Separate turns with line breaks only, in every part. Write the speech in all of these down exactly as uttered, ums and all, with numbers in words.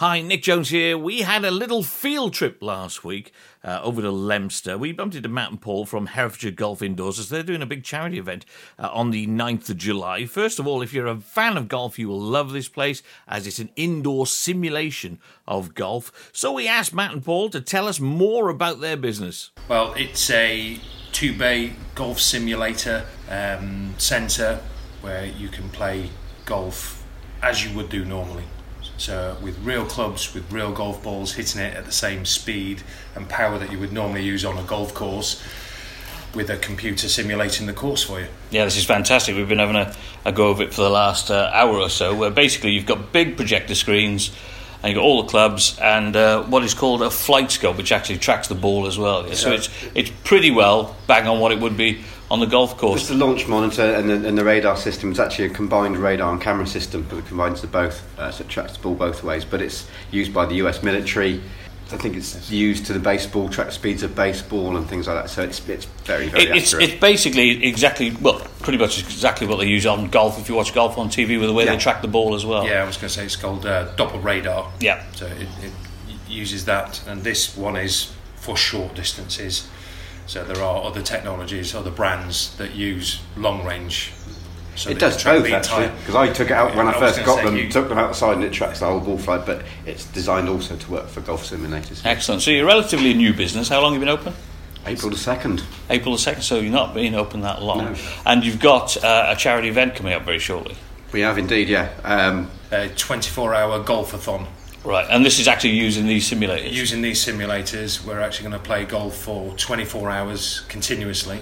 Hi, Nick Jones here. We had a little field trip last week uh, over to Leominster. We bumped into Matt and Paul from Herefordshire Golf Indoors as they're doing a big charity event uh, on the ninth of July. First of all, if you're a fan of golf, you will love this place as it's an indoor simulation of golf. So we asked Matt and Paul to tell us more about their business.
Well, it's a two-bay golf simulator um, centre where you can play golf as you would do normally. So with real clubs, with real golf balls, hitting it at the same speed and power that you would normally use on a golf course, with a computer simulating the course for you.
Yeah, this is fantastic. We've been having a, a go of it for the last uh, hour or so, where basically you've got big projector screens and you've got all the clubs and uh, what is called a flight scope, which actually tracks the ball as well. Yeah. So it's it's pretty well bang on what it would be on the golf course.
Just the launch monitor and the, and the radar system is actually a combined radar and camera system that combines the both, uh, so it tracks the ball both ways. But it's used by the U S military. I think it's used to the baseball, track speeds of baseball and things like that. So it's it's very, very
it, it's,
accurate.
It's basically exactly, well, pretty much exactly what they use on golf. If you watch golf on T V, with the way yeah. they track the ball as well.
Yeah, I was going to say it's called uh, Doppler radar.
Yeah.
So it, it uses that, and this one is for short distances. So there are other technologies, other brands that use long range. So
it does both actually, because I took it out when I, I first got them, you... took them outside and it tracks the whole ball flight, but it's designed also to work for golf simulators.
Excellent. So you're relatively a new business. How long have you been open?
April the second.
April the second, so you've not been open that long.
No.
And you've got uh, a charity event coming up very shortly.
We have indeed, yeah. Um,
a twenty-four hour golf-a-thon.
Right, and this is actually using these simulators?
Using these simulators, we're actually going to play golf for twenty-four hours continuously.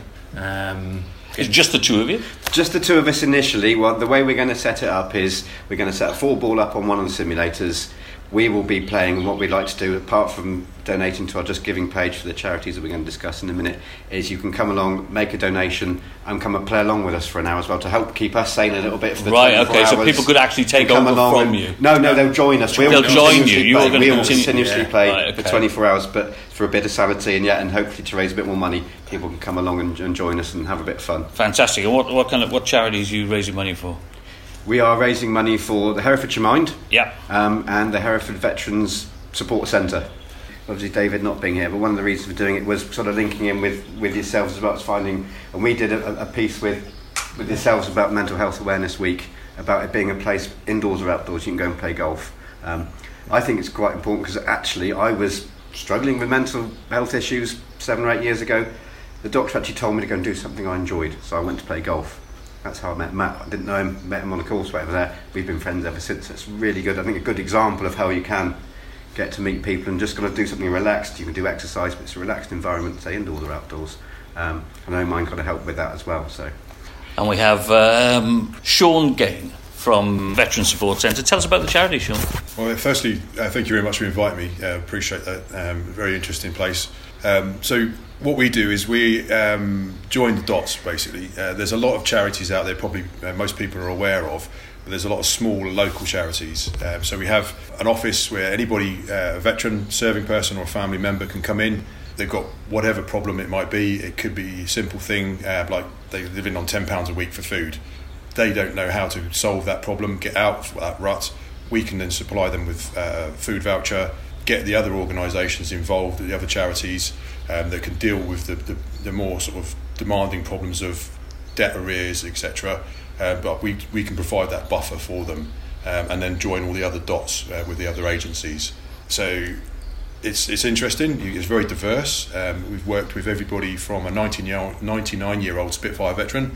Um,
it's just the two of you?
Just the two of us initially. Well, the way we're going to set it up is we're going to set a four ball up on one of the simulators. We will be playing, what we'd like to do, apart from donating to our Just Giving page for the charities that we're going to discuss in a minute, is you can come along, make a donation, and come and play along with us for an hour as well to help keep us sane a little bit for the
right, okay,
hours.
So people could actually take over from
and,
you?
No, no, they'll join us.
We'll they'll join you. You are going
we'll
to continue.
continuously
yeah.
play
right, okay.
for twenty-four hours, but for a bit of sanity and yeah, and hopefully to raise a bit more money, people can come along and, and join us and have a bit of fun.
Fantastic. And what, what kind of what charities are you raising money for?
We are raising money for the Herefordshire Mind,
yeah,
um, and the Hereford Veterans Support Centre. Obviously, David not being here, but one of the reasons for doing it was sort of linking in with, with yourselves as well as finding, and we did a, a piece with with yourselves about Mental Health Awareness Week, about it being a place indoors or outdoors you can go and play golf. Um, I think it's quite important because actually I was struggling with mental health issues seven or eight years ago. The doctor actually told me to go and do something I enjoyed, so I went to play golf. That's how I met Matt. I didn't know him, met him on a course over there. We've been friends ever since. It's really good. I think a good example of how you can get to meet people and just got to do something relaxed. You can do exercise, but it's a relaxed environment, say indoors or outdoors. Um, I know mine kind of helped with that as well. So,
and we have um, Sean Gain from Veteran Support Centre. Tell us about the charity, Sean.
Well, firstly, uh, thank you very much for inviting me. Uh, appreciate that. Um, very interesting place. Um, so what we do is we um, join the dots, basically. Uh, there's a lot of charities out there, probably uh, most people are aware of, but there's a lot of small local charities. Um, so we have an office where anybody, uh, a veteran, serving person or a family member can come in. They've got whatever problem it might be. It could be a simple thing, uh, like they're living on ten pounds a week for food. They don't know how to solve that problem, get out of that rut. We can then supply them with a food voucher, get the other organisations involved, the other charities um, that can deal with the, the, the more sort of demanding problems of debt arrears, et cetera. Uh, but we we can provide that buffer for them, um, and then join all the other dots uh, with the other agencies. So it's it's interesting. It's very diverse. Um, we've worked with everybody from a ninety-nine year old Spitfire veteran,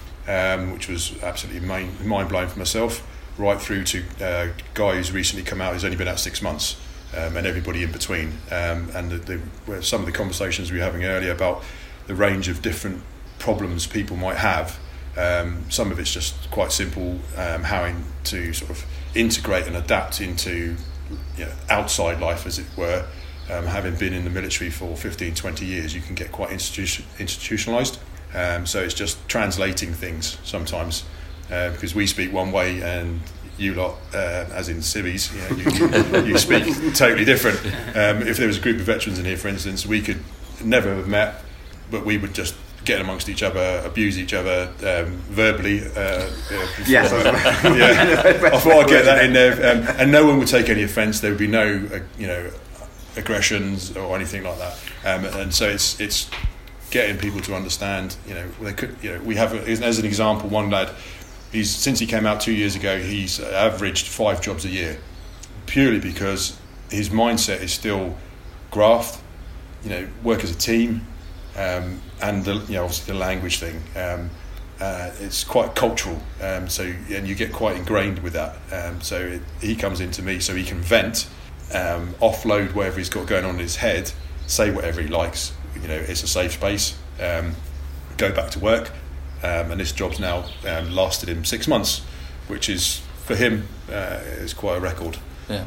um, which was absolutely mind blowing for myself, right through to uh, a guy who's recently come out, who's only been out six months. Um, and everybody in between, um, and the, the, some of the conversations we were having earlier about the range of different problems people might have. Um, some of it's just quite simple, um, having to sort of integrate and adapt into, you know, outside life, as it were. Um, having been in the military for fifteen, twenty years, you can get quite institution, institutionalised. Um, so it's just translating things sometimes, uh, because we speak one way and you lot, uh, as in civvies, you, know, you, you speak totally different. Um, if there was a group of veterans in here, for instance, we could never have met, but we would just get amongst each other, abuse each other um, verbally. Uh,
yes,
uh, yeah. I thought I'd get that in there, um, and no one would take any offence. There would be no, uh, you know, aggressions or anything like that. Um, and so it's it's getting people to understand. You know, they could. You know, we have as an example one lad. He's since he came out two years ago, he's averaged five jobs a year, purely because his mindset is still graft. You know, work as a team. Um, and the, you know, obviously the language thing, um, uh, it's quite cultural. Um, so and you get quite ingrained with that. Um, so it, he comes into me so he can vent, um, offload whatever he's got going on in his head, say whatever he likes. You know, it's a safe space. Um, go back to work, um, and this job's now um, lasted him six months, which is for him uh, is quite a record.
Yeah.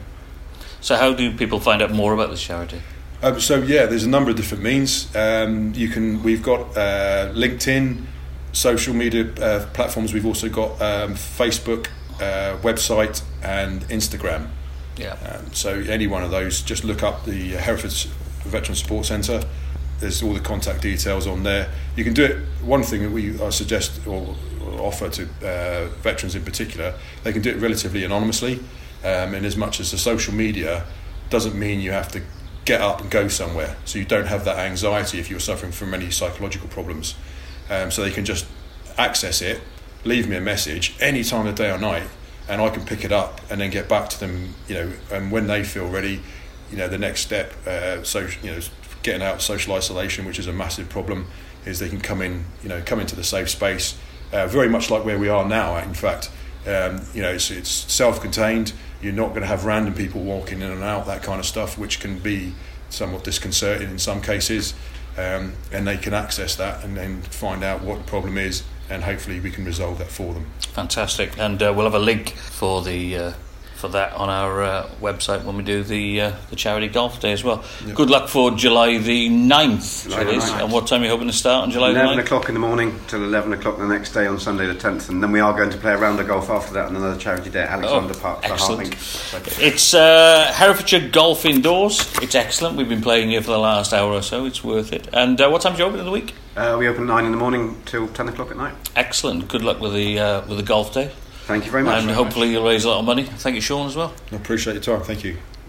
So how do people find out more about this charity?
Um, so yeah, there's a number of different means. Um, you can. We've got uh, LinkedIn, social media uh, platforms. We've also got um, Facebook, uh, website, and Instagram.
Yeah.
Um, so any one of those, just look up the Hereford Veteran Support Centre. There's all the contact details on there. You can do it. One thing that we I suggest or, or offer to uh, veterans in particular, they can do it relatively anonymously. Um, in as much as the social media doesn't mean you have to get up and go somewhere, so you don't have that anxiety if you're suffering from any psychological problems. Um, so they can just access it, leave me a message any time of day or night, and I can pick it up and then get back to them. You know, and when they feel ready, you know, the next step, uh, so you know, getting out of social isolation, which is a massive problem, is they can come in, you know, come into the safe space, uh, very much like where we are now. In fact, um, you know, it's, it's self-contained. You're not going to have random people walking in and out, that kind of stuff, which can be somewhat disconcerting in some cases. Um, and they can access that and then find out what the problem is, and hopefully we can resolve that for them.
Fantastic. And uh, we'll have a link for the uh, for that on our uh, website when we do the uh, the charity golf day as well. Yep. Good luck for July the ninth.
July the ninth.
And what time are you hoping to start on July the ninth?
eleven o'clock in the morning till eleven o'clock the next day on Sunday the tenth, and then we are going to play a round of golf after that and another charity day at Alexander
oh,
Park for
excellent.
Hartwing.
It's uh, Herefordshire Golf Indoors. It's excellent. We've been playing here for the last hour or so. It's worth it. And uh, what time's you open in the week?
Uh, we open nine in the morning till ten o'clock at night.
Excellent. Good luck with the uh, with the golf day.
Thank you very much.
And hopefully you'll raise a lot of money. Thank you, Sean, as well.
I appreciate your time. Thank you.